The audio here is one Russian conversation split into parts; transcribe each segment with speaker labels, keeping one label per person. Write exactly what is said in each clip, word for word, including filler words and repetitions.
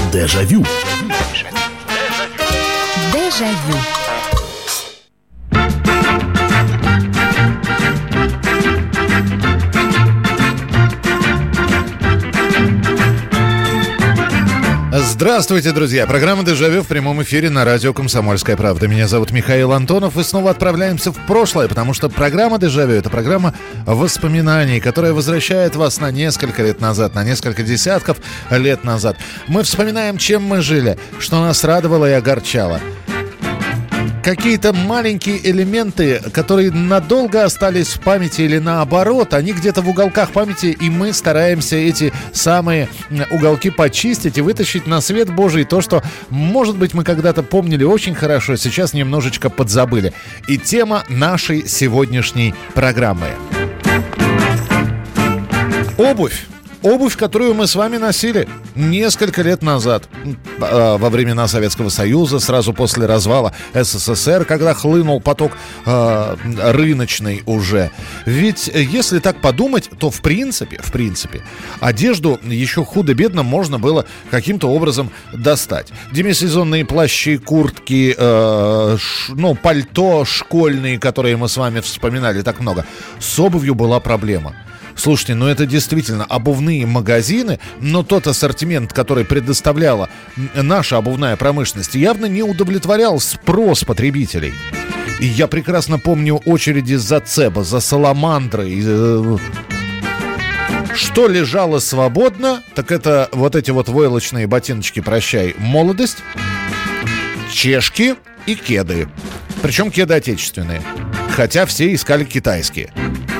Speaker 1: Дежавю.
Speaker 2: Дежавю.
Speaker 3: Здравствуйте, друзья! Программа «Дежавю» в прямом эфире на радио «Комсомольская правда». Меня зовут Михаил Антонов. И снова отправляемся в прошлое, потому что программа «Дежавю» — это программа воспоминаний, которая возвращает вас на несколько лет назад, на несколько десятков лет назад. Мы вспоминаем, чем мы жили, что нас радовало и огорчало. Какие-то маленькие элементы, которые надолго остались в памяти или наоборот, они где-то в уголках памяти, и мы стараемся эти самые уголки почистить и вытащить на свет Божий то, что, может быть, мы когда-то помнили очень хорошо, сейчас немножечко подзабыли. И тема нашей сегодняшней программы. Обувь. Обувь, которую мы с вами носили несколько лет назад, во времена Советского Союза, сразу после развала СССР, когда хлынул поток э, рыночный уже. Ведь если так подумать, то в принципе, в принципе, одежду еще худо-бедно можно было каким-то образом достать. Демисезонные плащи, куртки, э, ш, ну, пальто школьные, которые мы с вами вспоминали так много. С обувью была проблема. Слушайте, ну это действительно обувные магазины, но тот ассортимент, который предоставляла наша обувная промышленность, явно не удовлетворял спрос потребителей. И я прекрасно помню очереди за Цеба, за Саламандрой. Что лежало свободно, так это вот эти вот войлочные ботиночки «Прощай, молодость», чешки и кеды. Причем кеды отечественные, хотя все искали китайские.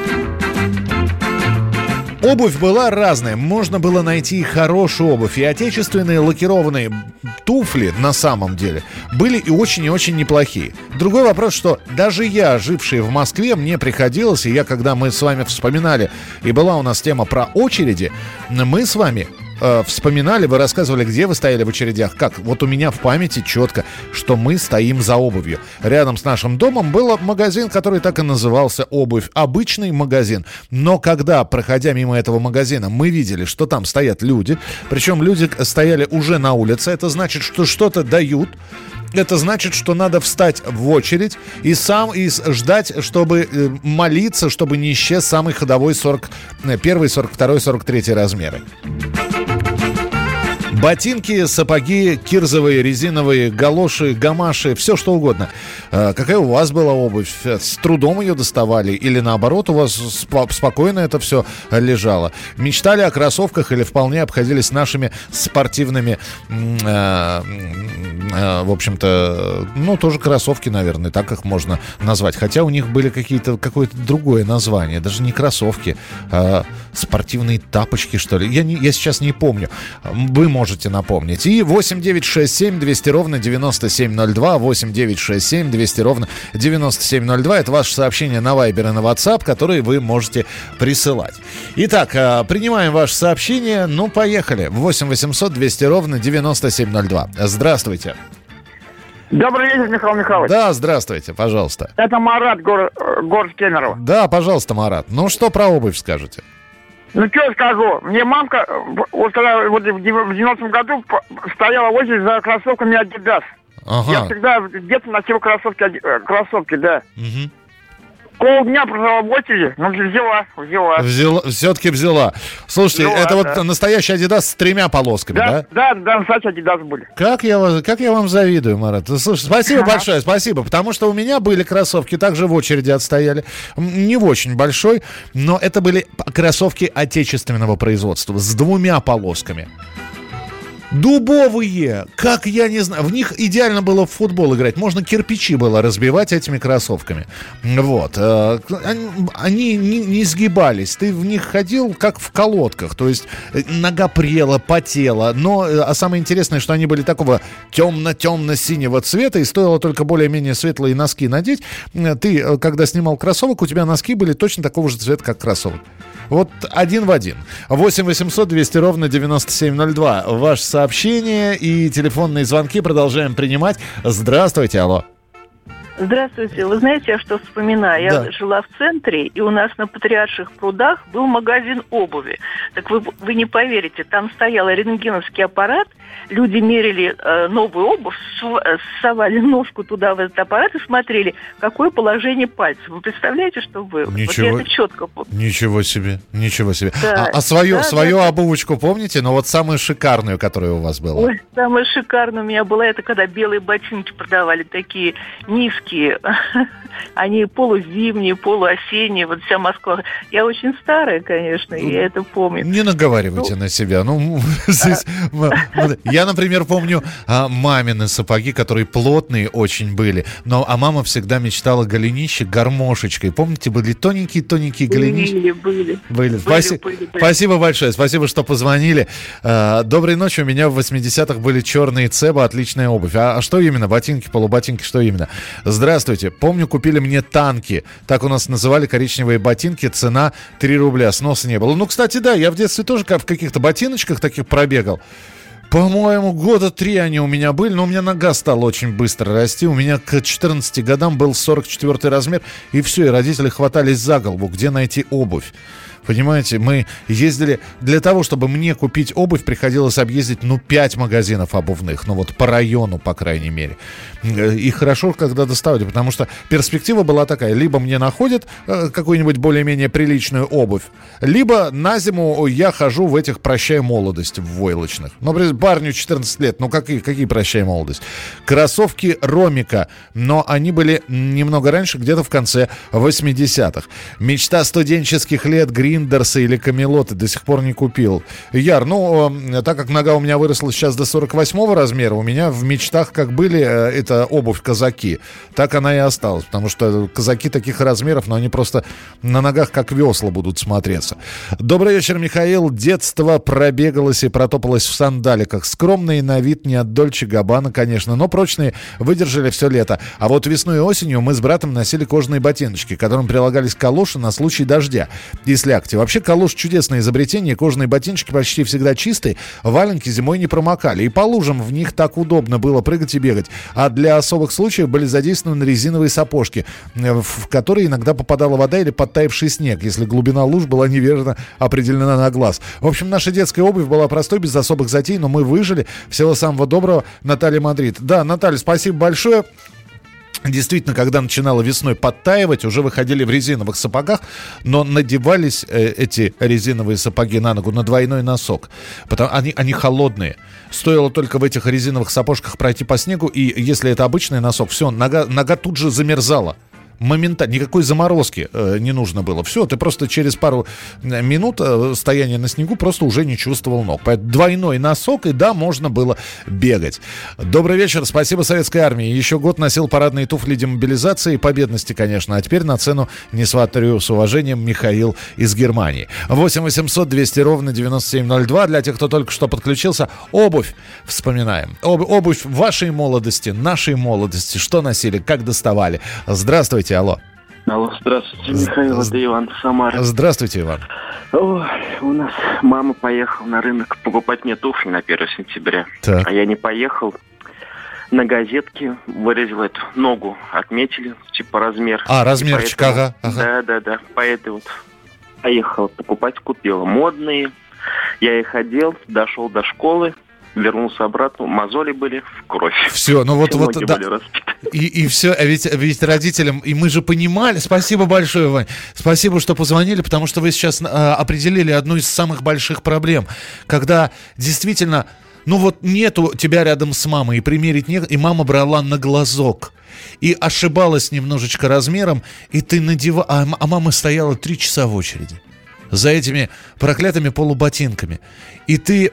Speaker 3: Обувь была разная, можно было найти и хорошую обувь, и отечественные лакированные туфли на самом деле были и очень и очень неплохие. Другой вопрос, что даже я, живший в Москве, мне приходилось, и я, когда мы с вами вспоминали, и была у нас тема про очереди, мы с вами э, вспоминали, вы рассказывали, где вы стояли в очередях, как. Вот у меня в памяти четко, что мы стоим за обувью. Рядом с нашим домом был магазин, который так и назывался «Обувь». Обычный магазин. Но когда, проходя мимо этого магазина, мы видели, что там стоят люди, причем люди стояли уже на улице, это значит, что что-то дают. Это значит, что надо встать в очередь и сам и ждать, чтобы э, молиться, чтобы не исчез самый ходовой сорок первый, сорок второй, сорок третий размеры. Ботинки, сапоги, кирзовые, резиновые, галоши, гамаши, все что угодно. Э, какая у вас была обувь? С трудом ее доставали? Или наоборот, у вас сп- спокойно это все лежало? Мечтали о кроссовках или вполне обходились нашими спортивными, э, э, в общем-то, ну, тоже кроссовки, наверное, так их можно назвать. Хотя у них были какие-то, какое-то другое название. Даже не кроссовки, а спортивные тапочки, что ли. Я, не, я сейчас не помню. Вы можете Можете напомнить. И восемь девятьсот шестьдесят семь двести ровно девяносто семь ноль два, восемь девятьсот шестьдесят семь двести ровно девяносто семь ноль два. Это ваше сообщение на Viber и на WhatsApp, которые вы можете присылать. Итак, принимаем ваше сообщение. Ну, поехали. восемь восемьсот двести ровно девяносто семь ноль два. Здравствуйте.
Speaker 4: Добрый вечер, Михаил Михайлович.
Speaker 3: Да, здравствуйте, пожалуйста.
Speaker 4: Это Марат, город, город Кемерово.
Speaker 3: Да, пожалуйста, Марат. Ну, что про обувь скажете?
Speaker 4: Ну, что я скажу, мне мамка, вот когда вот в девяностом году стояла очередь за кроссовками Adidas.
Speaker 3: Ага.
Speaker 4: Я всегда где-то носил кроссовки, кроссовки, да.
Speaker 3: Угу.
Speaker 4: Полдня прожила в очереди, ну, взяла, взяла.
Speaker 3: Взяла, все-таки взяла. Слушайте,
Speaker 4: взяла,
Speaker 3: это
Speaker 4: да.
Speaker 3: Вот настоящий Adidas с тремя полосками, да?
Speaker 4: Да, да, да, настоящие Adidas были.
Speaker 3: Как я, вас, как я вам завидую, Марат. Слушай, спасибо ага. большое, спасибо. Потому что у меня были кроссовки, также в очереди отстояли. Не в очень большой, но это были кроссовки отечественного производства с двумя полосками. Дубовые, как я не знаю, в них идеально было в футбол играть, можно кирпичи было разбивать этими кроссовками, вот, они не, не сгибались, ты в них ходил как в колодках, то есть нога прела, потела, но, а самое интересное, что они были такого темно-темно-синего цвета, и стоило только более-менее светлые носки надеть, ты, когда снимал кроссовок, у тебя носки были точно такого же цвета, как кроссовок. Вот один в один. восемь восемьсот двести ровно девяносто семь ноль два. Ваше сообщение и телефонные звонки продолжаем принимать. Здравствуйте, алло.
Speaker 1: Здравствуйте. Вы знаете, я что вспоминаю? Я
Speaker 3: Да.
Speaker 1: жила в центре, и у нас на Патриарших прудах был магазин обуви. Так вы, вы не поверите, там стоял рентгеновский аппарат, люди мерили э, новую обувь, су- совали ножку туда, в этот аппарат, и смотрели, какое положение пальцев. Вы представляете, что было?
Speaker 3: Ничего.
Speaker 1: Вот я это четко помню.
Speaker 3: Ничего себе, ничего себе.
Speaker 1: Да.
Speaker 3: А, а свою,
Speaker 1: Да,
Speaker 3: свою
Speaker 1: да, да.
Speaker 3: обувочку помните? Ну вот самую шикарную, которая у вас была.
Speaker 1: Ой, самое шикарное у меня было это, когда белые ботинки продавали, такие низкие. Они полузимние, полуосенние, вот вся Москва. Я очень старая, конечно, и я это помню.
Speaker 3: Не наговаривайте
Speaker 1: Ну,
Speaker 3: на себя. Ну, здесь, м- м- я, например, помню а, мамины сапоги, которые плотные очень были. Но, а мама всегда мечтала голенище гармошечкой. Помните, были тоненькие-тоненькие голенища?
Speaker 1: Были, были.
Speaker 3: Были.
Speaker 1: Были,
Speaker 3: Спаси-
Speaker 1: были, были.
Speaker 3: Спасибо большое. Спасибо, что позвонили. А, доброй ночи. У меня в восьмидесятых были черные Цеба, отличная обувь. А, а что именно? Ботинки, полуботинки, что именно? Здравствуйте. Помню, купили мне танки. Так у нас называли коричневые ботинки. Цена три рубля. Сноса не было. Ну, кстати, да, я в детстве тоже как в каких-то ботиночках таких пробегал. По-моему, года три они у меня были, но у меня нога стала очень быстро расти. У меня к четырнадцати годам был сорок четвёртый размер, и все, и родители хватались за голову, где найти обувь. Понимаете, мы ездили... Для того, чтобы мне купить обувь, приходилось объездить, ну, пять магазинов обувных. Ну, вот по району, по крайней мере. И хорошо, когда доставали, потому что перспектива была такая. Либо мне находят э, какую-нибудь более-менее приличную обувь, либо на зиму я хожу в этих «Прощай молодость» в войлочных. Ну, например, парню четырнадцать лет, ну, какие, какие «Прощай молодость»? Кроссовки Ромика, но они были немного раньше, где-то в конце восьмидесятых. Мечта студенческих лет — Гриндерсы или Камелоты, до сих пор не купил. Яр, ну, э, так как нога у меня выросла сейчас до сорок восьмого размера, у меня в мечтах как были э, это обувь казаки, так она и осталась, потому что казаки таких размеров, но они просто на ногах как весла будут смотреться. Добрый вечер, Михаил. Детство пробегалось и протопалось в сандаликах. Скромные на вид, не от Дольче Габбана, конечно, но прочные, выдержали все лето. А вот весной и осенью мы с братом носили кожаные ботиночки, к которым прилагались калоши на случай дождя и слякоти. Вообще, калош — чудесное изобретение. Кожаные ботиночки почти всегда чистые, валенки зимой не промокали. И по лужам в них так удобно было прыгать и бегать. А для особых случаев были задействованы резиновые сапожки, в которые иногда попадала вода или подтаявший снег, если глубина луж была неверно определена на глаз. В общем, наша детская обувь была простой, без особых затей, но мы выжили. Всего самого доброго, Наталья Мадрид. Да, Наталья, спасибо большое. Действительно, когда начинало весной подтаивать, уже выходили в резиновых сапогах, но надевались э, эти резиновые сапоги на ногу на двойной носок. Потому они, они холодные. Стоило только в этих резиновых сапожках пройти по снегу, и если это обычный носок, все, нога, нога тут же замерзала. Моментально, никакой заморозки э, не нужно было. Все, ты просто через пару минут э, стояния на снегу просто уже не чувствовал ног. Поэтому двойной носок, и да, можно было бегать. Добрый вечер, спасибо Советской Армии. Еще год носил парадные туфли демобилизации и победности, конечно. А теперь на цену не сватаю, с уважением, Михаил из Германии. восемь восемьсот двести ровно девяносто семь ноль два. Для тех, кто только что подключился, обувь вспоминаем. Об, обувь вашей молодости, нашей молодости. Что носили, как доставали. Здравствуйте. Алло.
Speaker 2: Алло, здравствуйте, Михаил, это Иван, Самара.
Speaker 3: Здравствуйте, Иван.
Speaker 2: Ой, у нас мама поехала на рынок покупать мне туфли на первое сентября.
Speaker 3: Так.
Speaker 2: А я не поехал. На газетке выразил эту ногу, отметили, типа размер.
Speaker 3: А, размерчик,
Speaker 2: Поэтому-
Speaker 3: ага, ага.
Speaker 2: Да, да, да. Поэтому вот поехал покупать, купила модные. Я их одел, дошел до школы, вернулся обратно, мозоли были в кровь.
Speaker 3: Все, ну вот,
Speaker 2: Все
Speaker 3: вот,
Speaker 2: ноги
Speaker 3: да.
Speaker 2: были разбиты.
Speaker 3: И, и все, а ведь, ведь родителям, и мы же понимали, спасибо большое, Вань, спасибо, что позвонили, потому что вы сейчас а, определили одну из самых больших проблем, когда действительно, ну вот нету тебя рядом с мамой, и примерить нет, и мама брала на глазок, и ошибалась немножечко размером, и ты надевал, а, а мама стояла три часа в очереди за этими проклятыми полуботинками, и ты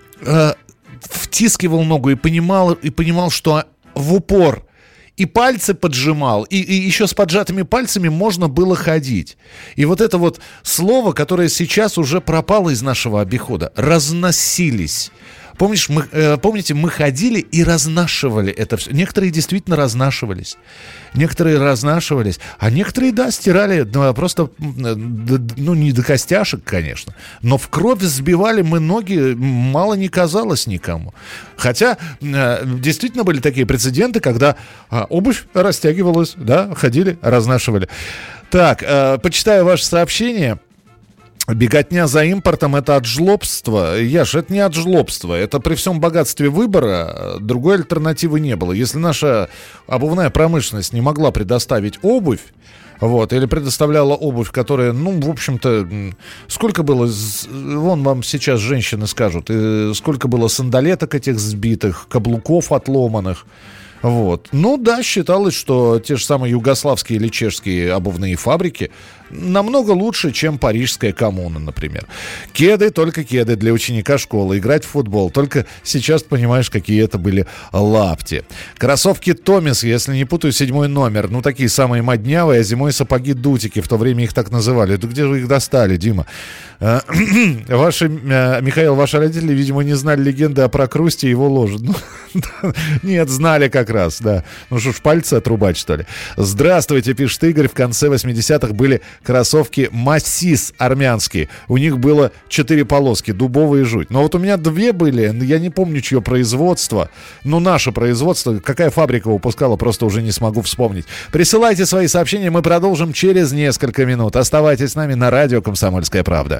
Speaker 3: э, втискивал ногу и понимал, и понимал, что в упор и пальцы поджимал, и, и еще с поджатыми пальцами можно было ходить. И вот это вот слово, которое сейчас уже пропало из нашего обихода, разносились. Помнишь, мы, э, помните, мы ходили и разнашивали это все. Некоторые действительно разнашивались. Некоторые разнашивались. А некоторые, да, стирали ну, просто, ну, не до костяшек, конечно. Но в кровь взбивали мы ноги, мало не казалось никому. Хотя, э, действительно были такие прецеденты, когда э, обувь растягивалась, да, ходили, разнашивали. Так, э, почитаю ваше сообщение. Беготня за импортом — это от жлобства. Яш, это не от жлобства. Это при всем богатстве выбора другой альтернативы не было. Если наша обувная промышленность не могла предоставить обувь, вот, или предоставляла обувь, которая, ну, в общем-то, сколько было, вон вам сейчас женщины скажут, сколько было сандалеток этих сбитых, каблуков отломанных. Вот. Ну да, считалось, что те же самые югославские или чешские обувные фабрики намного лучше, чем парижская коммуна, например. Кеды, только кеды для ученика школы. Играть в футбол. Только сейчас понимаешь, какие это были лапти. Кроссовки Томис, если не путаю, седьмой номер. Ну, такие самые моднявые, а зимой сапоги Дутики. В то время их так называли. Да где вы их достали, Дима? Ваши, Михаил, ваши родители, видимо, не знали легенды о Прокрусте и его ложе. Ну, нет, знали как раз, да. Ну что ж, пальцы отрубать, что ли? Здравствуйте, пишет Игорь. В конце восьмидесятых были кроссовки Массис армянские. У них было четыре полоски, дубовые жуть. Но вот у меня две были, я не помню, чье производство. Ну, наше производство. Какая фабрика выпускала, просто уже не смогу вспомнить. Присылайте свои сообщения, мы продолжим через несколько минут. Оставайтесь с нами на радио «Комсомольская правда».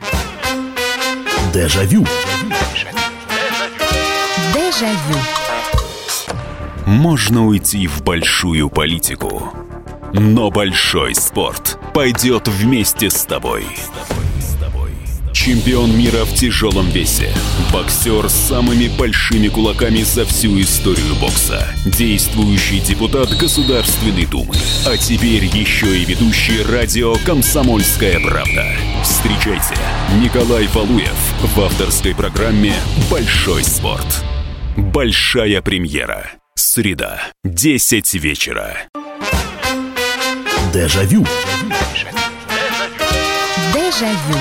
Speaker 5: Дежавю. Дежавю. Можно уйти в большую политику, но большой спорт пойдет вместе с тобой. Чемпион мира в тяжелом весе. Боксер с самыми большими кулаками за всю историю бокса. Действующий депутат Государственной Думы. А теперь еще и ведущий радио «Комсомольская правда». Встречайте, Николай Валуев в авторской программе «Большой спорт». Большая премьера. Среда, десять вечера. Дежавю.
Speaker 3: Дежавю.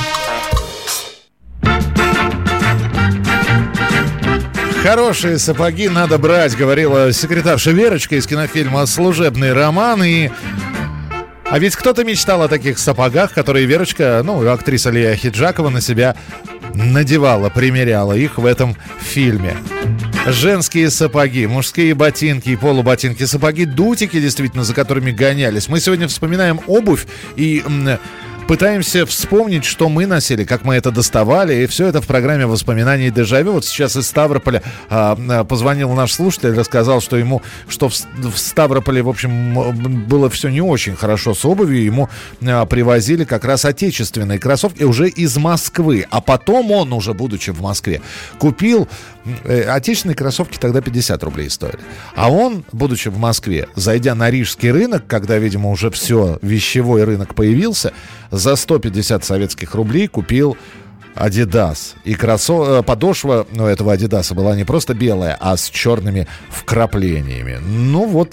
Speaker 3: Хорошие сапоги надо брать, говорила секретарша Верочка из кинофильма «Служебный роман». И... А ведь кто-то мечтал о таких сапогах, которые Верочка, ну, актриса Лия Ахеджакова, на себя надевала, примеряла их в этом фильме. Женские сапоги, мужские ботинки и полуботинки, сапоги Дутики, действительно, за которыми гонялись. Мы сегодня вспоминаем обувь и м- пытаемся вспомнить, что мы носили, как мы это доставали. И все это в программе воспоминаний «Дежавю». Вот сейчас из Ставрополя а, позвонил наш слушатель, рассказал, что ему, что в, в Ставрополе, в общем, было все не очень хорошо с обувью. Ему а, привозили как раз отечественные кроссовки уже из Москвы. А потом он, уже будучи в Москве, купил... Отечественные кроссовки тогда пятьдесят рублей стоили. А он, будучи в Москве, зайдя на Рижский рынок, когда, видимо, уже все, вещевой рынок появился, за сто пятьдесят советских рублей купил Adidas. И кроссов... подошва ну, этого Adidas была не просто белая, а с черными вкраплениями. Ну вот.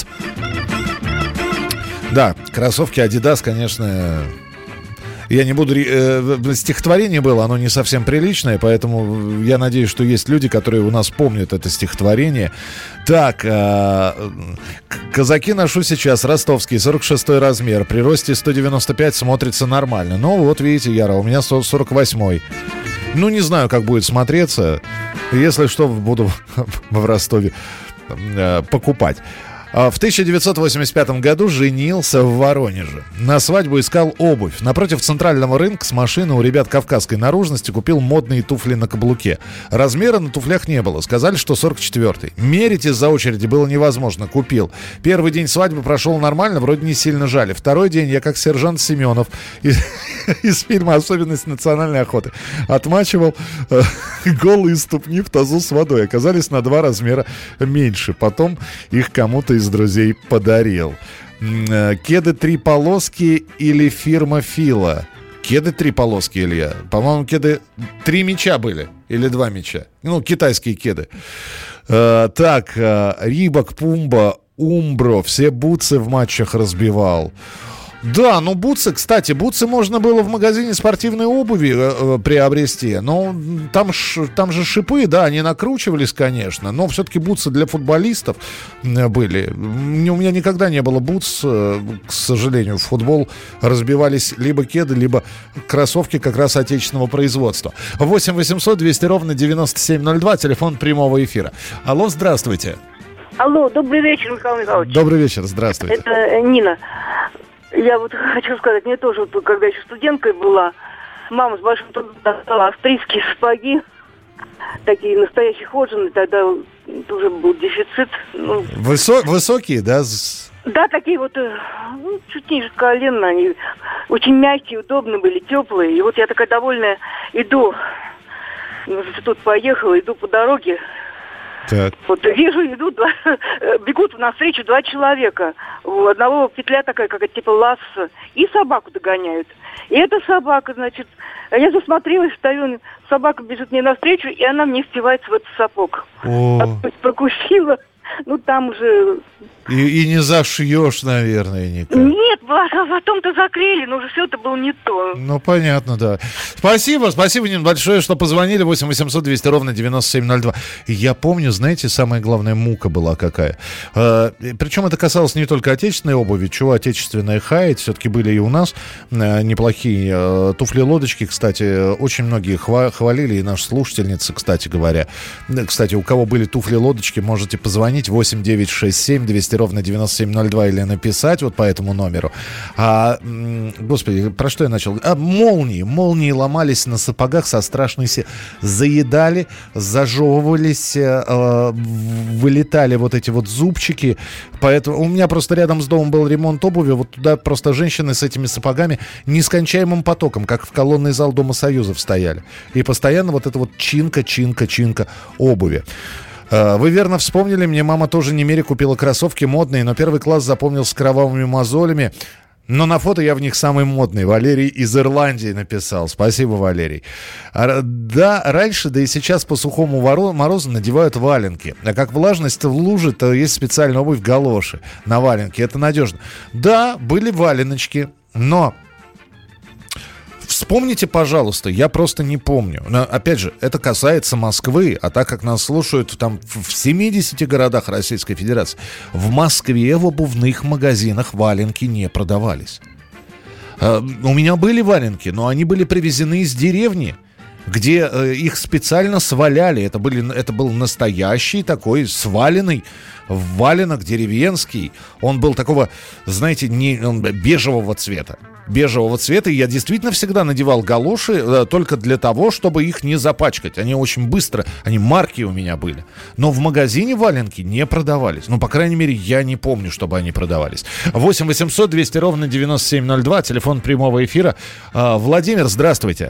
Speaker 3: Да, кроссовки Adidas, конечно... Я не буду... Э, стихотворение было, оно не совсем приличное, поэтому я надеюсь, что есть люди, которые у нас помнят это стихотворение. Так, э, казаки ношу сейчас, ростовский, сорок шестой размер. При росте сто девяносто пять смотрится нормально. Ну, вот видите, Яра, у меня сорок восьмой. Ну, не знаю, как будет смотреться. Если что, буду в Ростове э, покупать. В тысяча девятьсот восемьдесят пятом году женился в Воронеже. На свадьбу искал обувь. Напротив центрального рынка с машины у ребят кавказской наружности купил модные туфли на каблуке. Размера на туфлях не было. Сказали, что сорок четвёртый. Мерить из-за очереди было невозможно. Купил. Первый день свадьбы прошел нормально, вроде не сильно жали. Второй день я, как сержант Семенов из, из фильма «Особенность национальной охоты», отмачивал э, голые ступни в тазу с водой. Оказались на два размера меньше. Потом их кому-то из друзей подарил. Кеды три полоски или фирма Фила? Кеды три полоски, Илья. По-моему, кеды три мяча были. Или два мяча. Ну, китайские кеды. Э, так, Рибок, Пумба, Умбро. Все бутсы в матчах разбивал. Да, ну бутсы, кстати, бутсы можно было в магазине спортивной обуви э, приобрести, но там, ш, там же шипы, да, они накручивались, конечно, но все-таки бутсы для футболистов были. У меня никогда не было бутс, э, к сожалению, в футбол разбивались либо кеды, либо кроссовки как раз отечественного производства. восемь восемьсот двести ровно девяносто семь ноль два, телефон прямого эфира. Алло, здравствуйте.
Speaker 6: Алло, добрый вечер, Михаил Михайлович.
Speaker 3: Добрый вечер, здравствуйте.
Speaker 6: Это Нина. Я вот хочу сказать, мне тоже, вот, когда еще студенткой была, мама с большим трудом достала австрийские сапоги, такие настоящие ходжины, тогда тоже был дефицит. Ну,
Speaker 3: Высо- высокие, да?
Speaker 6: Да, такие вот, ну, чуть ниже колен, они очень мягкие, удобные были, теплые. И вот я такая довольная иду, в институт поехала, иду по дороге.
Speaker 3: Так.
Speaker 6: Вот вижу, идут, два, бегут навстречу два человека. У одного петля такая, как типа ласса, и собаку догоняют. И эта собака, значит, я засмотрелась, стою, собака бежит мне навстречу, и она мне впивается в этот сапог.
Speaker 3: О.
Speaker 6: Прокусила, ну там уже...
Speaker 3: И, и не зашьешь, наверное, никак.
Speaker 6: Нет, потом-то закрыли, но уже все это было не то.
Speaker 3: Ну, понятно, да. Спасибо, спасибо, Нин, большое, что позвонили. восемь восемьсот двести ровно девяносто семь ноль два. Я помню, знаете, самая главная мука была какая. Э, причем это касалось не только отечественной обуви. Чего отечественная хаять, все-таки были и у нас э, неплохие э, туфли-лодочки, кстати. Очень многие хва- хвалили, и наши слушательницы, кстати говоря. Кстати, у кого были туфли-лодочки, можете позвонить восемь девятьсот шестьдесят семь двести ровно девяносто семь ноль два или написать вот по этому номеру. А, господи, про что я начал? А, молнии. Молнии ломались на сапогах со страшной силой. Заедали, зажевывались, э, вылетали вот эти вот зубчики. Поэтому у меня просто рядом с домом был ремонт обуви. Вот туда просто женщины с этими сапогами нескончаемым потоком, как в колонный зал Дома Союзов стояли. И постоянно вот это вот чинка, чинка, чинка обуви. Вы верно вспомнили, мне мама тоже немере купила кроссовки модные, но первый класс запомнился кровавыми мозолями. Но на фото я в них самый модный. Валерий из Ирландии написал. Спасибо, Валерий. А, да, раньше, да и сейчас по сухому морозу надевают валенки. А как влажность в луже, то есть специальная обувь галоши на валенки. Это надежно. Да, были валеночки, но... Вспомните, пожалуйста, я просто не помню. Но, опять же, это касается Москвы, а так как нас слушают там в семидесяти городах Российской Федерации, в Москве в обувных магазинах валенки не продавались. Uh, у меня были валенки, но они были привезены из деревни, где uh, их специально сваляли. Это, были, это был настоящий такой сваленный валенок деревенский. Он был такого, знаете, не, он бежевого цвета. бежевого цвета, и я действительно всегда надевал галоши э, только для того, чтобы их не запачкать. Они очень быстро, они марки у меня были. Но в магазине валенки не продавались. Ну, по крайней мере, я не помню, чтобы они продавались. восемь восемьсот двести ровно девяносто семь ноль два, телефон прямого эфира. Э, Владимир, здравствуйте.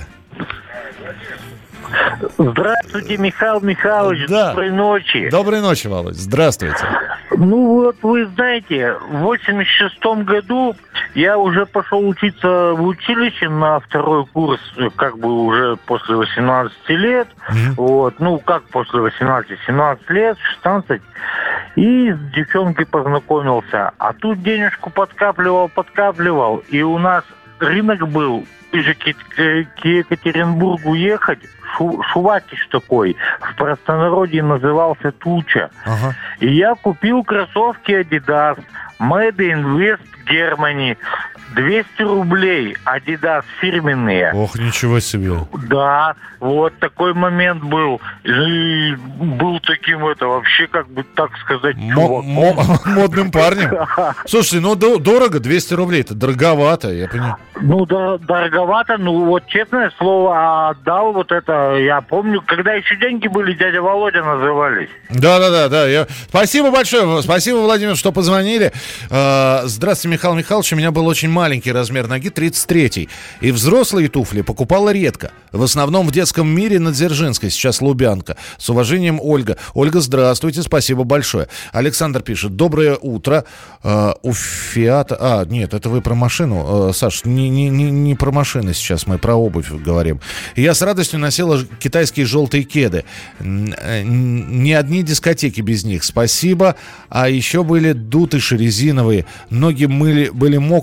Speaker 7: Здравствуйте, Михаил Михайлович,
Speaker 3: да.
Speaker 7: Доброй ночи.
Speaker 3: Доброй ночи, Володь, здравствуйте.
Speaker 7: Ну вот, вы знаете, в восемьдесят шестом году я уже пошел учиться в училище на второй курс, как бы уже после восемнадцати лет. Mm-hmm. Вот, ну как после восемнадцати, семнадцать лет, шестнадцать. И с девчонкой познакомился. А тут денежку подкапливал, подкапливал. И у нас рынок был, ближе к Екатеринбургу ехать, Шу, Шувакиш такой, в простонародье назывался Туча. Ага. И я купил кроссовки Adidas, Made in West Germany, двести рублей, Adidas фирменные.
Speaker 3: Ох, ничего себе.
Speaker 7: Да, вот такой момент был. И был таким, это вообще, как бы так сказать,
Speaker 3: чуваком. Модным парнем. Слушай, ну дорого, двести рублей, это дороговато, я понимаю.
Speaker 7: Ну, да, дороговато, ну вот честное слово, отдал вот это, я помню, когда еще деньги были, дядя Володя назывались.
Speaker 3: Да-да-да, да. Я... Спасибо большое, спасибо, Владимир, что позвонили. Здравствуйте, Михаил Михайлович, у меня был очень маленький размер ноги, тридцать третий, и взрослые туфли покупала редко, в основном в детском мире на Дзержинской, сейчас Лубянка. С уважением, Ольга. Ольга, здравствуйте, спасибо большое. Александр пишет, доброе утро, у Фиата, а, нет, это вы про машину, Саш, не Не, не, не про машины сейчас, мы про обувь говорим. Я с радостью носила китайские желтые кеды. Ни одни дискотеки без них. Спасибо. А еще были дутыши резиновые. Ноги мыли, были мокрыми из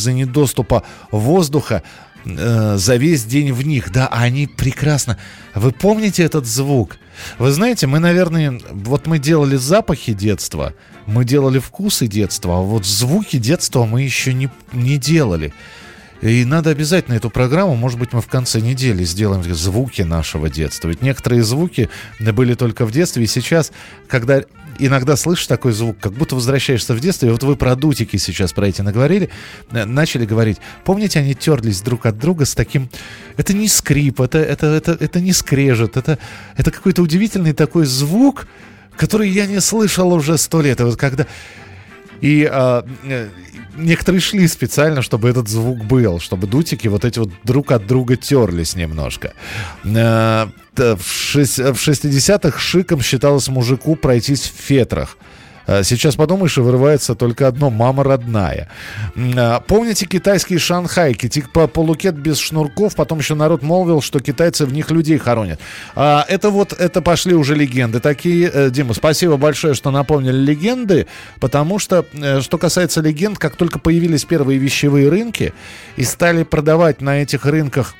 Speaker 3: из-за недоступа воздуха э, за весь день в них. Да, они прекрасно. Вы помните этот звук? Вы знаете, мы, наверное, вот мы делали запахи детства, мы делали вкусы детства, а вот звуки детства мы еще не, не делали. И надо обязательно эту программу, может быть, мы в конце недели сделаем звуки нашего детства. Ведь некоторые звуки были только в детстве, и сейчас, когда иногда слышишь такой звук, как будто возвращаешься в детство, и вот вы про дутики сейчас про эти наговорили, начали говорить. Помните, они терлись друг от друга с таким... Это не скрип, это, это, это, это не скрежет, это, это какой-то удивительный такой звук, который я не слышал уже сто лет. И вот когда... И а, некоторые шли специально, чтобы этот звук был, чтобы дутики вот эти вот друг от друга терлись немножко. А, в шестидесятых шиком считалось мужику пройтись в фетрах. Сейчас подумаешь, и вырывается только одно: мама родная. Помните китайские шанхайки? Типа полукет без шнурков. Потом еще народ молвил, что китайцы в них людей хоронят. Это вот, это пошли уже легенды такие. Дима, спасибо большое, что напомнили легенды. Потому что, что касается легенд, как только появились первые вещевые рынки и стали продавать на этих рынках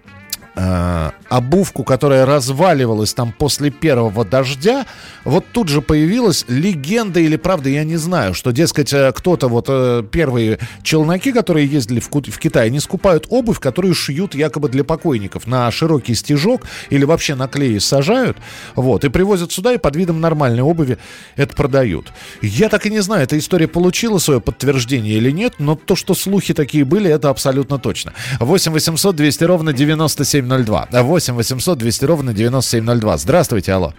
Speaker 3: обувку, которая разваливалась там после первого дождя, вот тут же появилась легенда или правда, я не знаю, что, дескать, кто-то, вот первые челноки, которые ездили в, в Китай, не скупают обувь, которую шьют якобы для покойников на широкий стежок или вообще на клее сажают, вот, и привозят сюда, и под видом нормальной обуви это продают. Я так и не знаю, эта история получила свое подтверждение или нет, но то, что слухи такие были, это абсолютно точно. восемь восемьсот двести ровно девяносто семь ноль два. восемь восемьсот двести ровно девяносто семь ноль два. Здравствуйте, алло.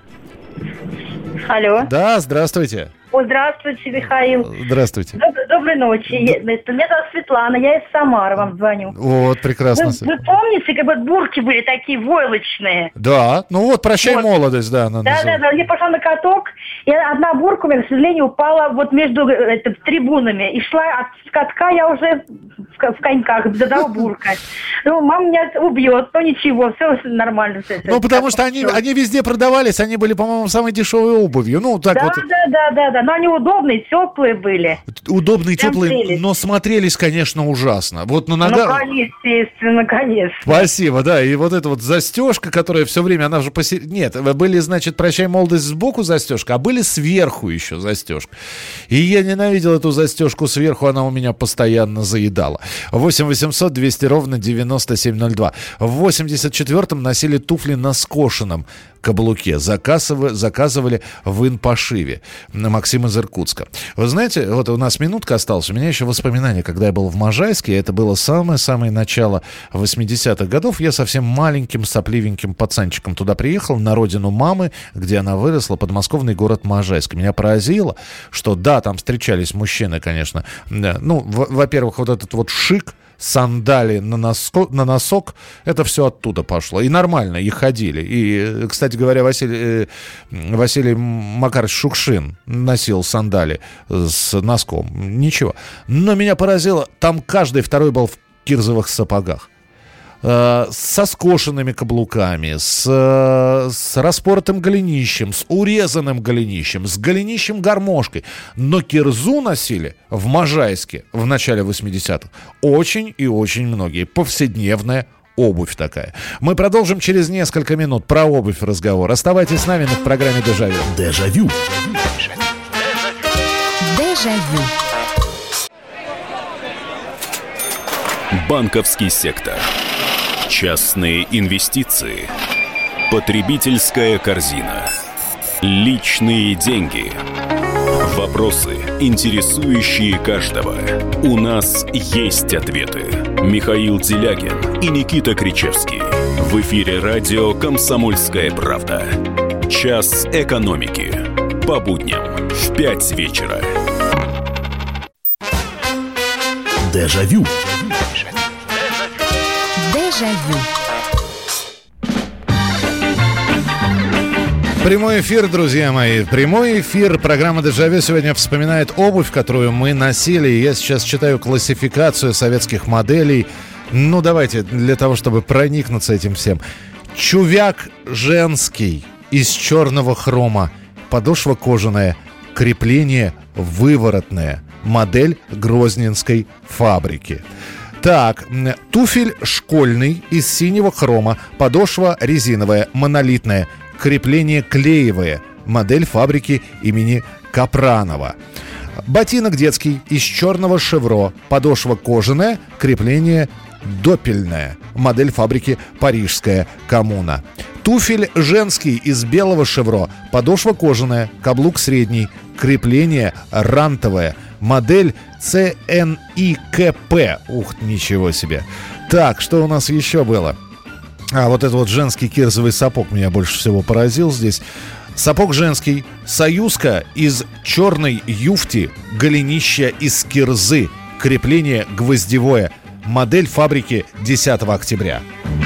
Speaker 8: Алло.
Speaker 3: Да, здравствуйте.
Speaker 8: О, здравствуйте, Михаил.
Speaker 3: Здравствуйте.
Speaker 8: Доб- доброй ночи. Я, меня зовут Светлана, я из Самары вам звоню.
Speaker 3: Вот, прекрасно.
Speaker 8: Вы, вы помните, как вот бурки были такие войлочные?
Speaker 3: Да, ну вот, прощай вот. Молодость, да. Она
Speaker 8: да, да, да, я пошла на каток, и одна бурка у меня, к сожалению, упала вот между это, трибунами. И шла от катка, я уже в, в коньках, задала бурка. Ну, мама меня убьет, но ничего, все нормально. Все,
Speaker 3: ну, потому что они, они везде продавались, они были, по-моему, самой дешевой обувью. Ну, так
Speaker 8: да,
Speaker 3: вот.
Speaker 8: да, да, да, да. Но они удобные, теплые были.
Speaker 3: Удобные,
Speaker 8: прям
Speaker 3: теплые,
Speaker 8: прелесть.
Speaker 3: Но смотрелись, конечно, ужасно. Вот на ногах...
Speaker 8: Ну, естественно, конечно.
Speaker 3: Спасибо, да. И вот эта вот застежка, которая все время, она же посередине... Нет, были, значит, прощай, молодость, сбоку застежка, а были сверху еще застежка. И я ненавидел эту застежку сверху, она у меня постоянно заедала. восемь восемьсот двести ровно девяносто семь ноль два. В восемьдесят четвёртом носили туфли на скошенном каблуке. Заказывали, заказывали в инпошиве. Максим из Иркутска. Вы знаете, вот у нас минутка осталась. У меня еще воспоминания, когда я был в Можайске. Это было самое-самое начало восьмидесятых годов. Я совсем маленьким, сопливеньким пацанчиком туда приехал, на родину мамы, где она выросла, подмосковный город Можайск. Меня поразило, что да, там встречались мужчины, конечно. Ну, в- во-первых, вот этот вот шик, сандали на, носко, на носок, это все оттуда пошло. И нормально, и ходили. И, кстати говоря, Василий, Василий Макарович Шукшин носил сандали с носком. Ничего. Но меня поразило, там каждый второй был в кирзовых сапогах. Со скошенными каблуками, с, с распоротым голенищем, с урезанным голенищем, с голенищем-гармошкой. Но кирзу носили в Можайске в начале восьмидесятых очень и очень многие. Повседневная обувь такая. Мы продолжим через несколько минут про обувь разговор. Оставайтесь с нами в программе «Дежавю».
Speaker 5: Дежавю.
Speaker 9: Дежавю.
Speaker 5: Банковский сектор. Частные инвестиции. Потребительская корзина. Личные деньги. Вопросы, интересующие каждого. У нас есть ответы. Михаил Делягин и Никита Кричевский. В эфире радио «Комсомольская правда». Час экономики. По будням в пять вечера. Дежавю.
Speaker 9: Дежавю.
Speaker 3: Прямой эфир, друзья мои. Прямой эфир. Программа «Дежавю» сегодня вспоминает обувь, которую мы носили. Я сейчас читаю классификацию советских моделей. Ну, давайте, для того, чтобы проникнуться этим всем. Чувяк женский из черного хрома. Подошва кожаная. Крепление выворотное. модель Грозненской фабрики. Так, туфель школьный из синего хрома, подошва резиновая, монолитная, крепление клеевое, модель фабрики имени Капранова. Ботинок детский из черного шевро, подошва кожаная, крепление допельное, модель фабрики Парижская коммуна. Туфель женский из белого шевро, подошва кожаная, каблук средний, крепление рантовое, модель цэ эн и ка пэ. Ух, ничего себе. Так, что у нас еще было? А, вот этот вот женский кирзовый сапог меня больше всего поразил здесь. Сапог женский, союзка из черной юфти, голенища из кирзы, крепление гвоздевое, модель фабрики десятого октября.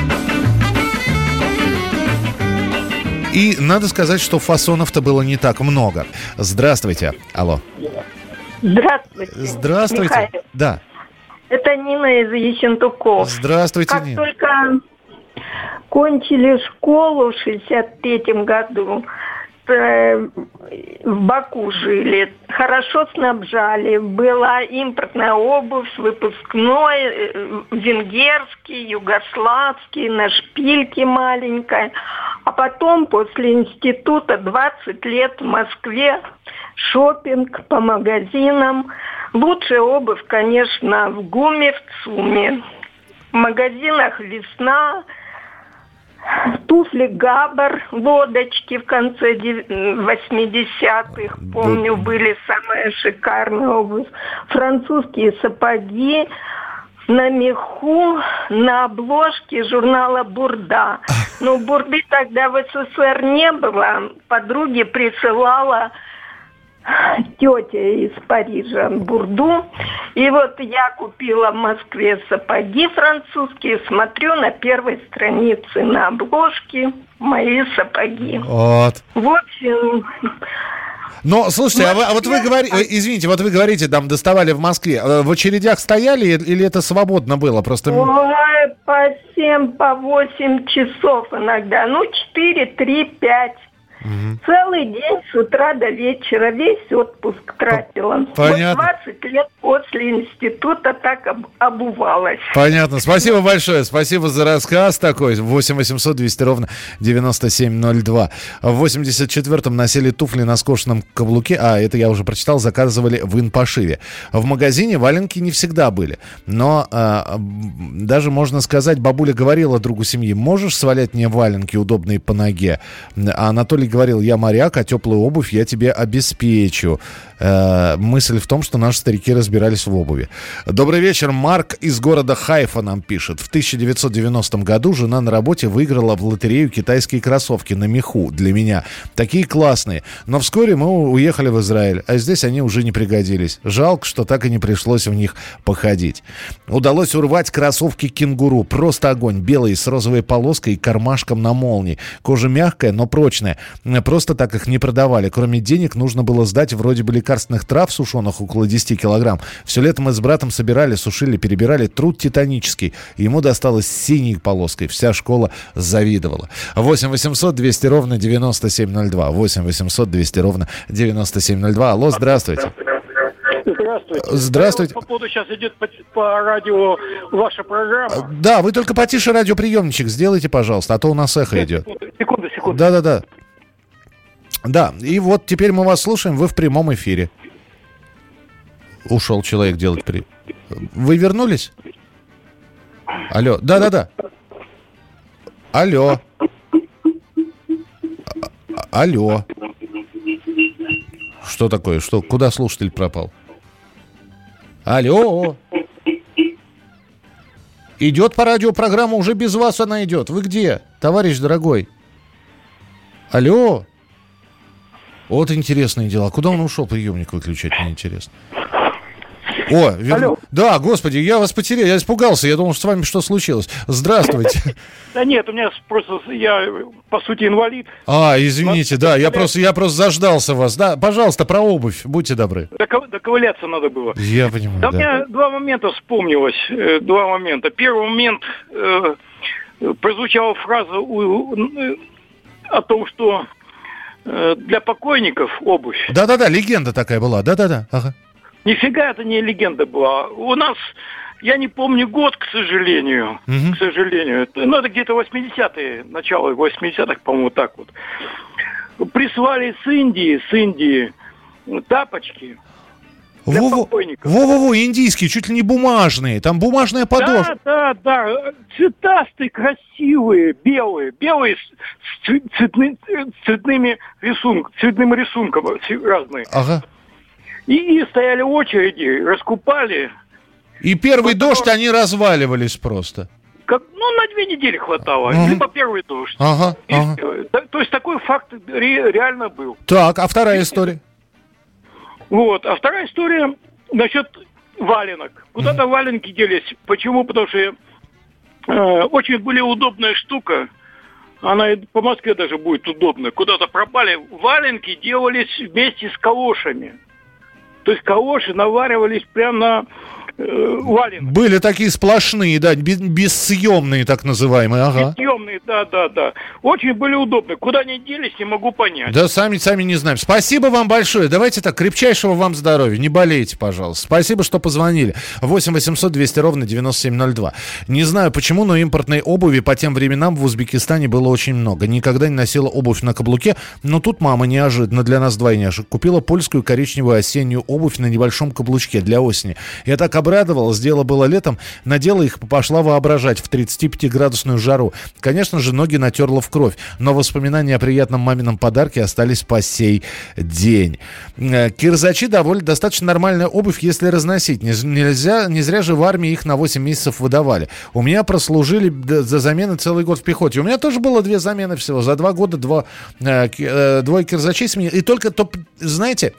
Speaker 3: И надо сказать, что фасонов-то было не так много. Здравствуйте. Алло.
Speaker 10: Здравствуйте.
Speaker 3: Здравствуйте.
Speaker 10: Михаил.
Speaker 3: Да.
Speaker 10: Это Нина из Ессентуков.
Speaker 3: Здравствуйте,
Speaker 10: как
Speaker 3: Нина.
Speaker 10: Как только кончили школу в шестьдесят третьем году, в Баку жили, хорошо снабжали, была импортная обувь, выпускной, венгерский, югославский, на шпильке маленькой. А потом, после института, двадцать лет в Москве, шопинг по магазинам. Лучшая обувь, конечно, в ГУМе, в ЦУМе. В магазинах «Весна», туфли «Габар», лодочки в конце восьмидесятых, помню, были самые шикарные обувь. Французские сапоги на меху, на обложке журнала «Бурда». Но бурды тогда в СССР не было. Подруге присылала тетя из Парижа бурду. И вот я купила в Москве сапоги французские. Смотрю на первой странице на обложке мои сапоги.
Speaker 3: Вот.
Speaker 10: В общем...
Speaker 3: Но, слушайте, а, вы, а вот вы говорите, извините, вот вы говорите, там доставали в Москве. В очередях стояли или это свободно было? Просто...
Speaker 10: Ой, по семь, по восемь часов иногда. Ну, четыре, три, пять. Угу. Целый день с утра до вечера, весь отпуск тратила.
Speaker 3: Понятно.
Speaker 10: Вот двадцать лет после института так об, обувалась.
Speaker 3: Понятно. Спасибо большое. Спасибо за рассказ такой. восемь восемьсот двести ровно девяносто семь ноль два. В восемьдесят четвёртом носили туфли на скошенном каблуке. А, это я уже прочитал. Заказывали в инпошиве. В магазине валенки не всегда были. Но а, даже, можно сказать, бабуля говорила другу семьи: можешь свалять мне валенки, удобные по ноге? А Анатолий говорил: я моряк, а теплую обувь я тебе обеспечу. Э, мысль в том, что наши старики разбирались в обуви. Добрый вечер. Марк из города Хайфа нам пишет. В тысяча девятьсот девяностом году жена на работе выиграла в лотерею китайские кроссовки на меху для меня. Такие классные. Но вскоре мы уехали в Израиль, а здесь они уже не пригодились. Жалко, что так и не пришлось в них походить. Удалось урвать кроссовки кенгуру. Просто огонь. Белые с розовой полоской и кармашком на молнии. Кожа мягкая, но прочная. Просто так их не продавали. Кроме денег нужно было сдать вроде бы лекарственных трав сушеных около десять килограмм. Все лето мы с братом собирали, сушили, перебирали. Труд титанический. Ему досталось синей полоской. Вся школа завидовала. восемь восемьсот двести ровно девяносто семь ноль два. восемь восемьсот двести ровно девяносто семь ноль два. Алло, здравствуйте.
Speaker 11: Здравствуйте.
Speaker 3: Здравствуйте.
Speaker 11: По поводу сейчас идет по, по радио ваша программа.
Speaker 3: Да, вы только потише радиоприемничек сделайте, пожалуйста, а то у нас эхо
Speaker 11: Нет,
Speaker 3: идет.
Speaker 11: Секунду, секунду.
Speaker 3: Да-да-да. Да, и вот теперь мы вас слушаем, вы в прямом эфире. Ушел человек делать при... Вы вернулись? Алло, да-да-да. Алло. А- алло. Что такое? Что? Куда слушатель пропал? Алло. Идет по радио программа, уже без вас она идет. Вы где, товарищ дорогой? Алло. Вот интересные дела. Куда он ушел приемник выключать, мне интересно. О, вер...
Speaker 11: Алло.
Speaker 3: Да, господи, я вас потерял, я испугался, я думал, что с вами что случилось. Здравствуйте.
Speaker 11: Да нет, у меня просто, я, по сути, инвалид.
Speaker 3: А, извините, да, я просто, я просто заждался вас. Да, пожалуйста, про обувь, будьте добры.
Speaker 11: Доков... Доковыляться надо было.
Speaker 3: Я понимаю,
Speaker 11: да.
Speaker 3: да.
Speaker 11: У меня два момента вспомнилось, э, два момента. Первый момент, э, прозвучала фраза у, э, о том, что э, для покойников обувь.
Speaker 3: Да-да-да, легенда такая была, да-да-да, ага.
Speaker 11: Нифига это не легенда была. У нас, я не помню год, к сожалению,
Speaker 3: Мгм.
Speaker 11: к сожалению, это, ну, это где-то восьмидесятые, начало восьмидесятых, по-моему, так вот. Прислали с Индии, с Индии тапочки для
Speaker 3: Во-во,
Speaker 11: покойников.
Speaker 3: во-во-во, индийские, чуть ли не бумажные. Там бумажная подошва.
Speaker 11: Да, да, да, цветастые, красивые, белые, белые с, с цве- цветны- с цветными рисунками, цветным рисунком разные.
Speaker 3: Ага.
Speaker 11: И, и стояли в очереди, раскупали.
Speaker 3: И первый
Speaker 11: Вот
Speaker 3: дождь,
Speaker 11: такое-
Speaker 3: они разваливались просто.
Speaker 11: Как, ну, на две недели хватало,
Speaker 3: Ага.
Speaker 11: либо первый дождь.
Speaker 3: Ага,
Speaker 11: И
Speaker 3: ага.
Speaker 11: всё. Да, то есть такой факт ре- реально был.
Speaker 3: Так, а вторая история?
Speaker 11: Вот. А вторая история насчет валенок. Куда-то валенки делись. Почему? Потому что э, очень были удобная штука. Она и по Москве даже будет удобная. Куда-то пропали. Валенки делались вместе с калошами. То есть калоши наваривались прямо на э, валенок.
Speaker 3: Были такие сплошные, да, бе- бессъемные так называемые, ага.
Speaker 11: Съемные, да, да, да. Очень были удобны. Куда они делись, не могу понять.
Speaker 3: Да, сами, сами не знаем. Спасибо вам большое. Давайте так, крепчайшего вам здоровья. Не болейте, пожалуйста. Спасибо, что позвонили. восемь восемьсот двести ровно девяносто семь ноль два. Не знаю почему, но импортной обуви по тем временам в Узбекистане было очень много. Никогда не носила обувь на каблуке, но тут мама неожиданно для нас двойняшек купила польскую коричневую осеннюю обувь на небольшом каблучке для осени. Я так обрадовалась, дело было летом, надела их, пошла воображать в тридцатипятиградусную жару. Конечно же, ноги натерла в кровь, но воспоминания о приятном мамином подарке остались по сей день. Э, Кирзачи довольно достаточно нормальная обувь, если разносить. Не, з- нельзя, не зря же в армии их на восемь месяцев выдавали. У меня прослужили д- за замены целый год в пехоте. У меня тоже было две замены всего. За два года два, э, ки- э, двое кирзачей сменили. И только, то, знаете...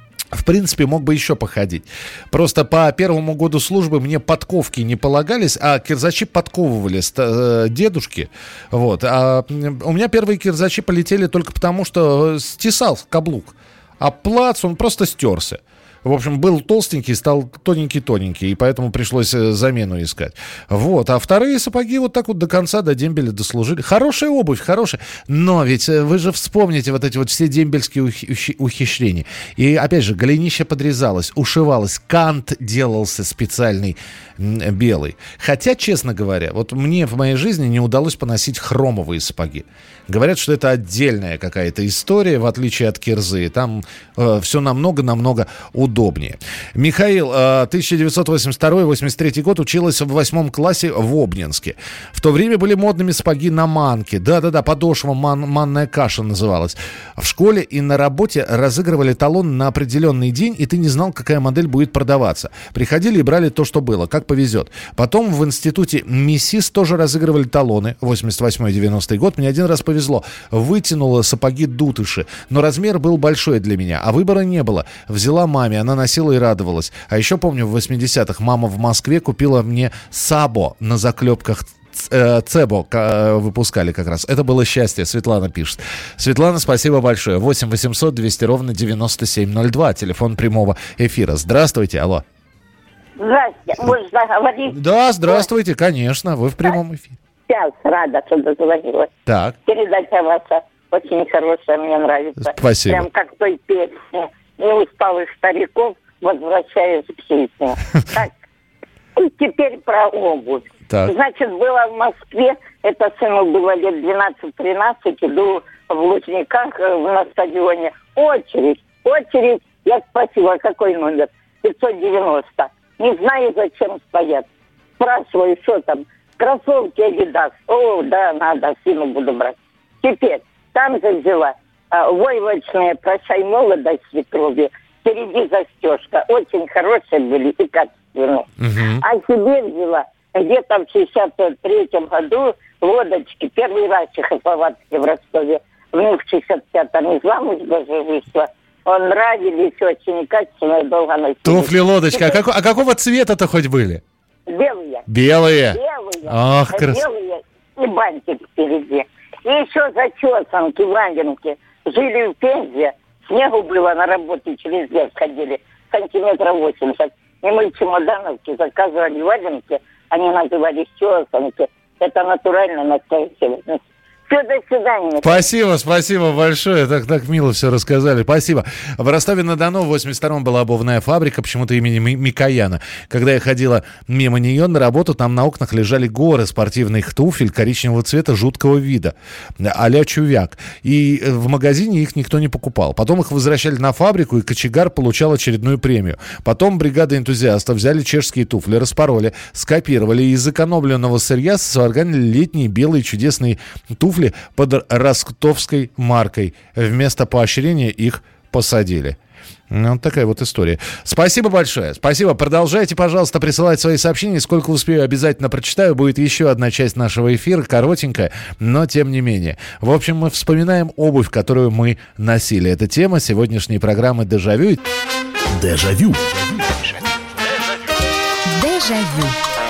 Speaker 3: В принципе, мог бы еще походить. Просто по первому году службы мне подковки не полагались, а кирзачи подковывали ста- э, дедушки. Вот. А м, у меня первые кирзачи полетели только потому, что стесал каблук. А плац, он просто стерся. В общем, был толстенький, стал тоненький-тоненький, и поэтому пришлось э, замену искать. Вот. А вторые сапоги вот так вот до конца, до дембеля дослужили. Хорошая обувь, хорошая. Но ведь э, вы же вспомните вот эти вот все дембельские ухи- ухи- ухищрения. И, опять же, голенище подрезалось, ушивалось, кант делался специальный м, белый. Хотя, честно говоря, вот мне в моей жизни не удалось поносить хромовые сапоги. Говорят, что это отдельная какая-то история, в отличие от кирзы. Там э, все намного-намного удобнее. Михаил, э, тысяча девятьсот восемьдесят второй — восемьдесят третий год, училась в восьмом классе в Обнинске. В то время были модными сапоги на манке. Да-да-да, подошва ман, манная каша называлась. В школе и на работе разыгрывали талон на определенный день, и ты не знал, какая модель будет продаваться. Приходили и брали то, что было, как повезет. Потом в институте МИСИС тоже разыгрывали талоны. восемьдесят восьмой — девяностый год. Мне один раз повезло. Вытянула сапоги дутыши. Но размер был большой для меня, а выбора не было. Взяла маме, она носила и радовалась. А еще помню, в восьмидесятых мама в Москве купила мне сабо на заклепках. э, Цебо э, выпускали как раз. Это было счастье, Светлана пишет. Светлана, спасибо большое. восемь восемьсот двести ровно девяносто семь ноль два. Телефон прямого эфира. Здравствуйте, алло.
Speaker 12: Здравствуйте, можно говорить?
Speaker 3: Да, здравствуйте, конечно, вы в прямом эфире.
Speaker 12: Сейчас рада, что дозвонилась.
Speaker 3: Так.
Speaker 12: Передача ваша очень хорошая, мне нравится.
Speaker 3: Спасибо.
Speaker 12: Прям как в той песне. Неусталых стариков возвращаюсь к жизни. Так, и теперь про обувь.
Speaker 3: Так.
Speaker 12: Значит, была в Москве, это сыну было лет двенадцать-тринадцать, иду в Лужниках э, на стадионе. Очередь, очередь. Я спросила, какой номер? пятьсот девяносто. Не знаю, зачем стоят. Спрашиваю, что там? Кроссовки Adidas. О, да, надо, сыну буду брать. Теперь, там же взяла а, войлочные «Прощай, молодость» свекрови. Впереди застежка. Очень хорошие были и качественные.
Speaker 3: Мгм.
Speaker 12: А себе взяла где-то в шестьдесят третьем году лодочки. Первый раз Чехословацкий в Ростове. В них в шестьдесят пятом из замуж даже вышла. Он нравились очень качественные, долго носили.
Speaker 3: Туфли-лодочка. А,
Speaker 12: Теперь
Speaker 3: како- а какого цвета-то хоть были?
Speaker 12: белые.
Speaker 3: Белые.
Speaker 12: Белые.
Speaker 3: Ах, крас-
Speaker 12: Белые и бантик впереди. И еще зачесанки, валенки. Жили в Пензе. Снегу было на работе, через лес ходили. Сантиметров восемьдесят. И мы в чемодановке заказывали валенки. Они назывались чесанки. Это натурально настоящие. Все, до свидания.
Speaker 3: Спасибо, спасибо большое. Так, так мило все рассказали. Спасибо. В Ростове-на-Дону в восемьдесят втором была обувная фабрика, почему-то имени Микояна. Когда я ходила мимо нее на работу, там на окнах лежали горы спортивных туфель коричневого цвета жуткого вида, а-ля чувяк. И в магазине их никто не покупал. Потом их возвращали на фабрику, и кочегар получал очередную премию. Потом бригада энтузиастов взяли чешские туфли, распороли, скопировали и из экономленного сырья сварганили летние белые чудесные туфли под ростовской маркой. Вместо поощрения их посадили. Ну, вот такая вот история. Спасибо большое. Спасибо. Продолжайте, пожалуйста, присылать свои сообщения. Сколько успею, обязательно прочитаю. Будет еще одна часть нашего эфира, коротенькая, но тем не менее. В общем, мы вспоминаем обувь, которую мы носили. Это тема сегодняшней программы «Дежавю».
Speaker 5: Дежавю.
Speaker 9: Дежавю.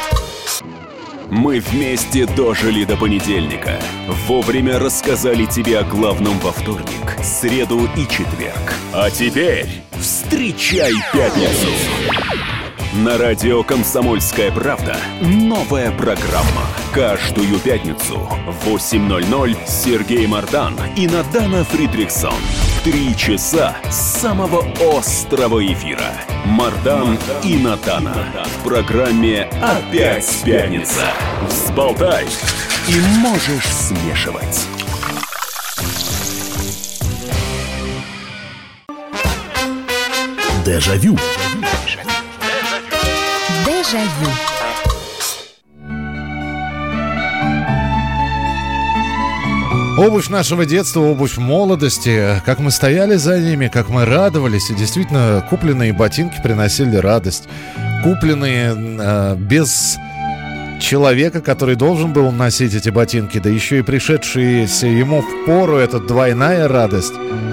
Speaker 5: Мы вместе дожили до понедельника. Вовремя рассказали тебе о главном во вторник, среду и четверг. А теперь встречай пятницу. На радио «Комсомольская правда» новая программа. Каждую пятницу в восемь ноль ноль Сергей Мардан и Надана Фридрихсон. Три часа самого острого эфира. Мардан и Надана. В программе «Опять пятница». Взболтай и можешь смешивать. Дежавю.
Speaker 9: Дежавю.
Speaker 3: Обувь нашего детства, обувь молодости. Как мы стояли за ними, как мы радовались. И действительно, купленные ботинки приносили радость. Купленные э, без человека, который должен был носить эти ботинки, да еще и пришедшиеся ему в пору, это двойная радость.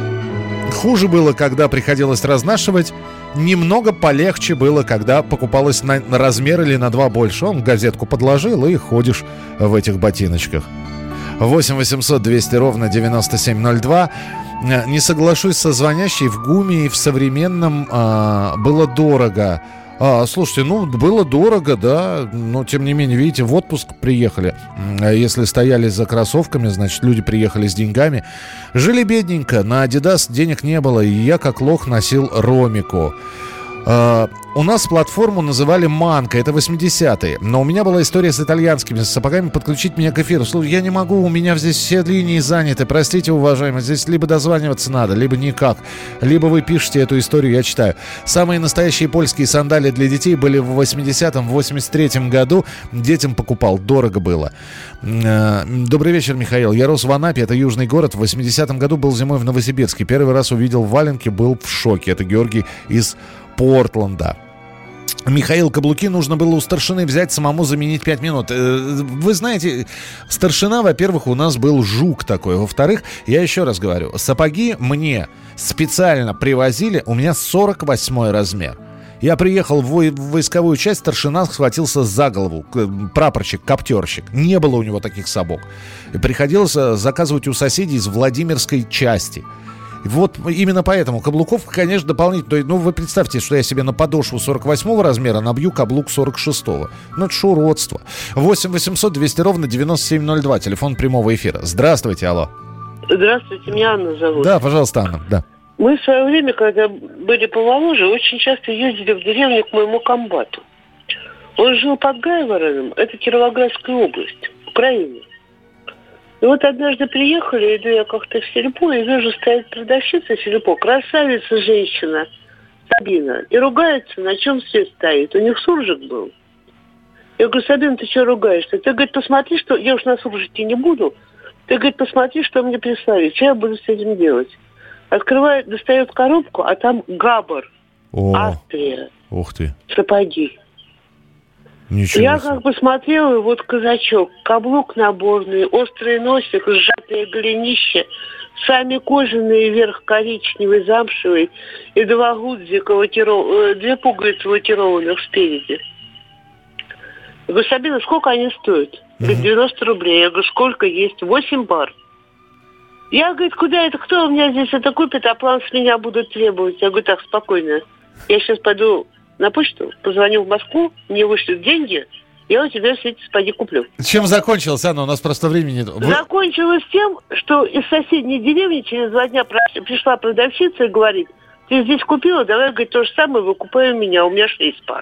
Speaker 3: Хуже было, когда приходилось разнашивать. Немного полегче было, когда покупалось на, на размер или на два больше. Он газетку подложил и ходишь в этих ботиночках. восемь восемьсот двести ровно девяносто семь ноль два. Не соглашусь со звонящей. В ГУМе и в современном а, было дорого. А, слушайте, ну, было дорого, да, но, тем не менее, видите, в отпуск приехали. Если стояли за кроссовками, значит, люди приехали с деньгами. Жили бедненько, на Adidas денег не было, и я, как лох, носил ромику. Uh, у нас платформу называли «Манка», это восьмидесятые. Но у меня была история с итальянскими сапогами. Подключить меня к эфиру. Слушай, я не могу, у меня здесь все линии заняты. Простите, уважаемые, здесь либо дозваниваться надо, либо никак. Либо вы пишете эту историю, я читаю. Самые настоящие польские сандали для детей были в восьмидесятом, восемьдесят третьем году. Детям покупал, дорого было. Uh, добрый вечер, Михаил. Я рос в Анапе, это южный город. В восьмидесятом году был зимой в Новосибирске. Первый раз увидел валенки, был в шоке. Это Георгий из Портленда. Михаил, каблуки нужно было у старшины взять, самому заменить пять минут. Вы знаете, старшина, во-первых, у нас был жук такой. Во-вторых, я еще раз говорю, сапоги мне специально привозили, у меня сорок восьмой размер. Я приехал в войсковую часть, старшина схватился за голову, прапорщик, коптерщик. Не было у него таких сапог. И приходилось заказывать у соседей из Владимирской части. Вот именно поэтому каблуков, конечно, дополнительно. Ну, вы представьте, что я себе на подошву сорок восьмого размера набью каблук сорок шестого. Ну, это ж уродство. восемь восемьсот двести ровно девяносто семь ноль два. Телефон прямого эфира. Здравствуйте, алло.
Speaker 13: Здравствуйте, меня Анна зовут.
Speaker 3: Да, пожалуйста, Анна, да.
Speaker 13: Мы в свое время, когда были помоложе, очень часто ездили в деревню к моему комбату. Он жил под Гайвороном, это Кировоградская область, Украина. И вот однажды приехали, иду я как-то в сельпо, и вижу, стоит продавщица сельпо, красавица женщина, Сабина, и ругается, на чем свет стоит. У них суржик был. Я говорю: Сабина, ты что ругаешься? Ты, говорит, посмотри, что... Я уж на суржике не буду. Ты, говорит, посмотри, что мне прислали, что я буду с этим делать. Открывает, достает коробку, а там Габар,
Speaker 3: О,
Speaker 13: Австрия,
Speaker 3: ух ты.
Speaker 13: Сапоги.
Speaker 3: Ничего
Speaker 13: Я
Speaker 3: себе.
Speaker 13: как бы смотрела, вот казачок, каблук наборный, острый носик, сжатое голенище, сами кожаные, верх коричневый, замшевый, и два гудзика, лакиров... две пуговицы лакированных спереди. Я говорю: Сабина, сколько они стоят? Говорит: девяносто рублей. Я говорю: сколько есть? восемь пар. Я, говорит, куда это, кто у меня здесь это купит, а план с меня будут требовать? Я говорю: так, спокойно. Я сейчас пойду на почту, позвоню в Москву, мне вышлют деньги, я у тебя все эти сапоги куплю.
Speaker 3: Чем закончилось, Анна? У нас просто времени нет. Вы...
Speaker 13: Закончилось тем, что из соседней деревни через два дня пришла продавщица и говорит: ты здесь купила, давай, говорит, то же самое выкупай у меня, у меня шесть пар.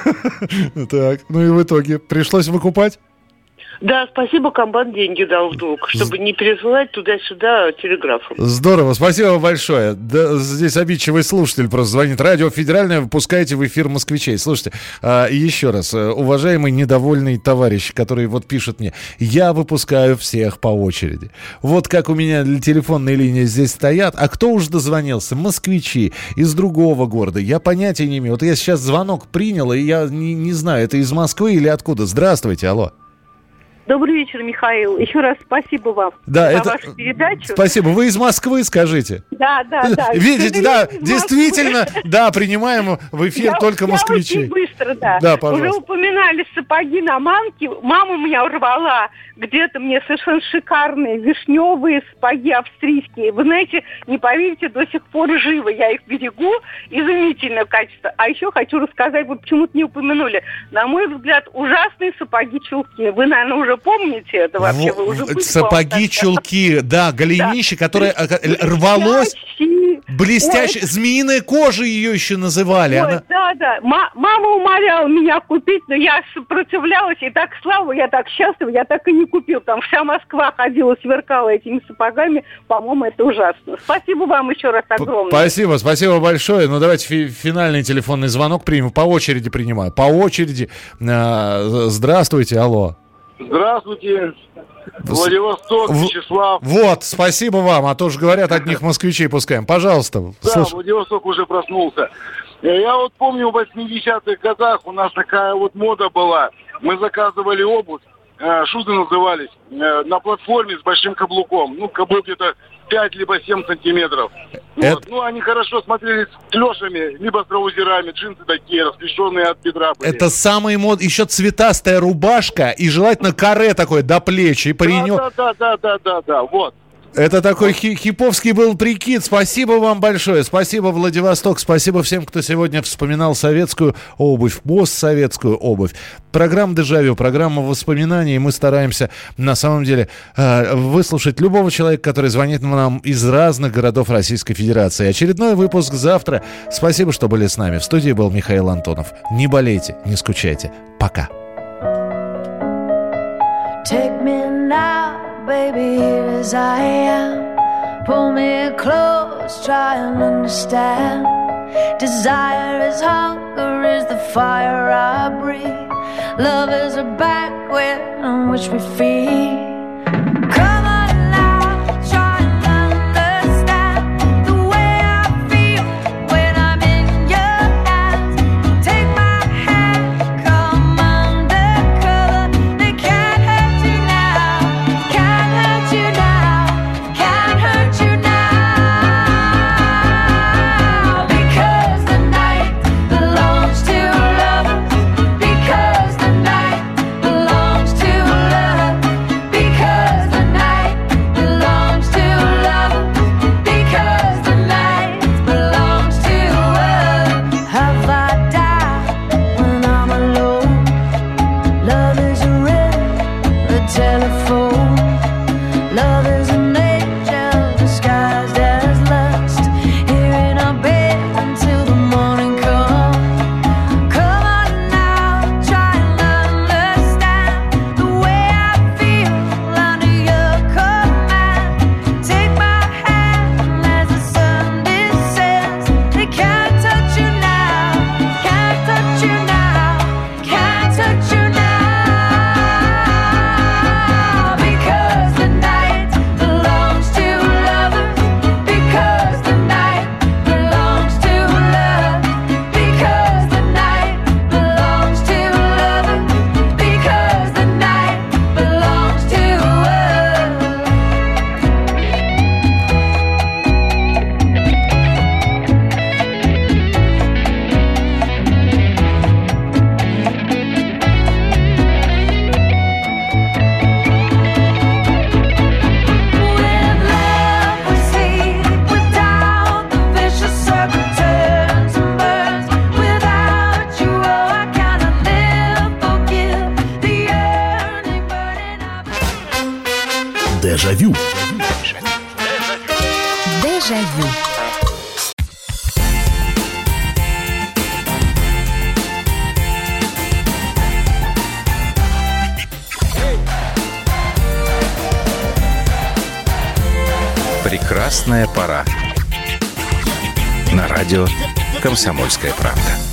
Speaker 3: Так, ну и в итоге пришлось выкупать?
Speaker 13: Да, спасибо, комбат деньги дал в долг, чтобы не пересылать туда-сюда телеграфом.
Speaker 3: Здорово, спасибо большое. Да, здесь обидчивый слушатель просто звонит. Радио Федеральное, выпускаете в эфир москвичей. Слушайте, а, еще раз, уважаемый недовольный товарищ, который вот пишет мне: я выпускаю всех по очереди. Вот как у меня телефонные линии здесь стоят, а кто уж дозвонился? Москвичи из другого города. Я понятия не имею. Вот я сейчас звонок принял, и я не, не знаю, это из Москвы или откуда. Здравствуйте, алло.
Speaker 14: Добрый вечер, Михаил. Еще раз спасибо вам
Speaker 3: да,
Speaker 14: за
Speaker 3: это...
Speaker 14: вашу передачу.
Speaker 3: Спасибо. Вы из Москвы, скажите.
Speaker 14: Да, да, да.
Speaker 3: Видите, да, действительно, да, принимаем в эфир я, только москвичей.
Speaker 14: Я очень быстро, да.
Speaker 3: Да, пожалуйста.
Speaker 14: Уже упоминали сапоги на мамке. Мама у меня рвала где-то мне совершенно шикарные вишневые сапоги австрийские. Вы знаете, не поверите, до сих пор живы. Я их берегу. Изумительное качество. А еще хочу рассказать, вы почему-то не упомянули. На мой взгляд, ужасные сапоги-чулки. Вы, наверное, уже помните это вообще? Вы уже
Speaker 3: сапоги-чулки, да, голенище, да. которое рвалось, блестящее, змеиная кожа ее еще называли.
Speaker 14: Ой,
Speaker 3: она...
Speaker 14: Да, да. М- мама умоляла меня купить, но я сопротивлялась, и так слава, я так счастлива, я так и не купил. Там вся Москва ходила, сверкала этими сапогами. По-моему, это ужасно. Спасибо вам еще раз огромное.
Speaker 3: Спасибо, спасибо большое. Ну, давайте фи- финальный телефонный звонок примем. По очереди принимаю. По очереди. Здравствуйте, алло.
Speaker 15: Здравствуйте, Владивосток, Вячеслав.
Speaker 3: Вот, спасибо вам, а то же говорят, одних москвичей пускаем. Пожалуйста.
Speaker 15: Да,
Speaker 3: слушай.
Speaker 15: Владивосток уже проснулся. Я вот помню, в восьмидесятых годах у нас такая вот мода была. Мы заказывали обувь, шузы назывались, на платформе с большим каблуком. Ну, каблук где-то пять либо семь сантиметров. Это... Вот. Ну, они хорошо смотрелись с клешами, либо с траузерами, джинсы такие, раскрещенные от бедра были.
Speaker 3: Это самый мод, еще цветастая рубашка и желательно каре такое до плеч. И паренек...
Speaker 15: Да, да, да, да, да, да, вот.
Speaker 3: Это такой хи- хиповский был прикид. Спасибо вам большое. Спасибо, Владивосток. Спасибо всем, кто сегодня вспоминал советскую обувь, постсоветскую обувь. Программа «Дежавю», программа воспоминаний. Мы стараемся, на самом деле, э, выслушать любого человека, который звонит нам из разных городов Российской Федерации. Очередной выпуск завтра. Спасибо, что были с нами. В студии был Михаил Антонов. Не болейте, не скучайте. Пока.
Speaker 16: Take me now, baby, here as I am. Pull me close, try and understand. Desire is hunger, is the fire I breathe. Love is a banquet on which we feed. Come on now, try and understand the way I feel when I'm in your hands. Take my hand, come undercover. They can't hurt you now, can't hurt you now, can't hurt you now. Because the night belongs to lovers. Because the night belongs to love. Because
Speaker 17: Дежавю.
Speaker 9: Дежавю.
Speaker 18: Прекрасная пора. На радио «Комсомольская правда».